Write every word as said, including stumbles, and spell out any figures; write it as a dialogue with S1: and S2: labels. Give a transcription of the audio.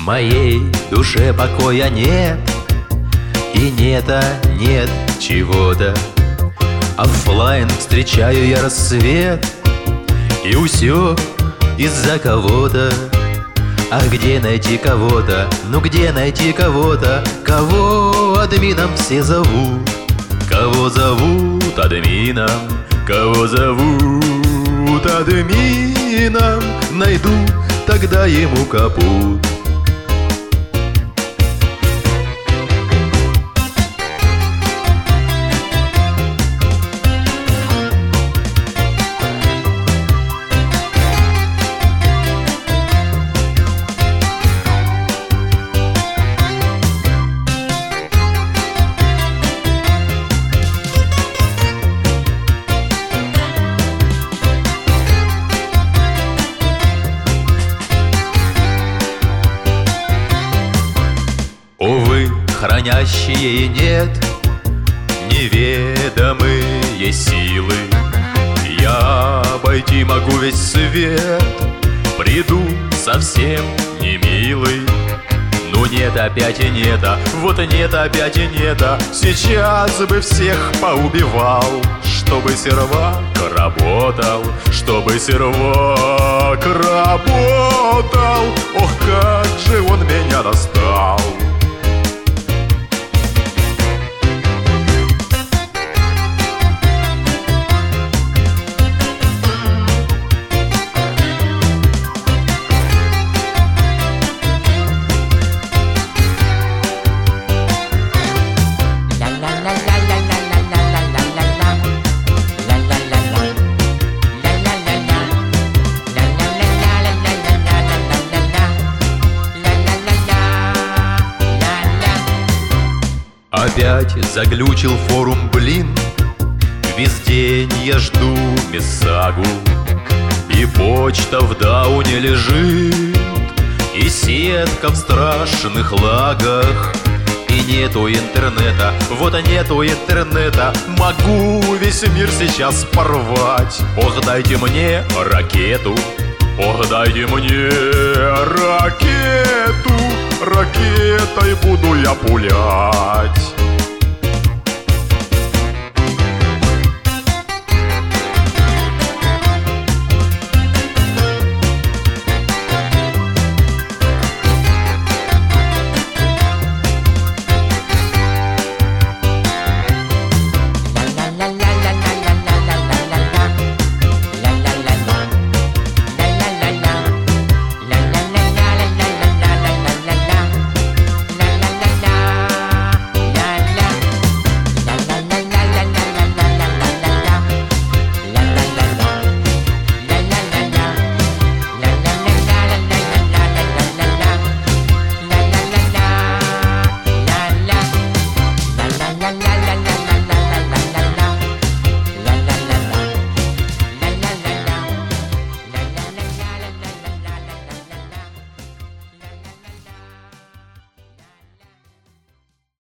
S1: Моей душе покоя нет, и нет-а, нет чего-то. Оффлайн встречаю я рассвет, и усё из-за кого-то. А где найти кого-то? Ну где найти кого-то? Кого админом все зовут? Кого зовут админом? Кого зовут админом? Найду тогда ему капут. Увы, хранящие нет неведомые силы. Я обойти могу весь свет, приду совсем не милый. Ну нет опять и нета, вот нет опять и нета. Сейчас бы всех поубивал, чтобы сервак работал, чтобы сервак работал. Ох, как же он меня достал! Опять заглючил форум, блин. Весь день я жду мессагу, и почта в дауне лежит, и сетка в страшных лагах. И нету интернета, вот нету интернета. Могу весь мир сейчас порвать. Ох, дайте мне ракету, ох, дайте мне ракету. Ракетой буду я пулять.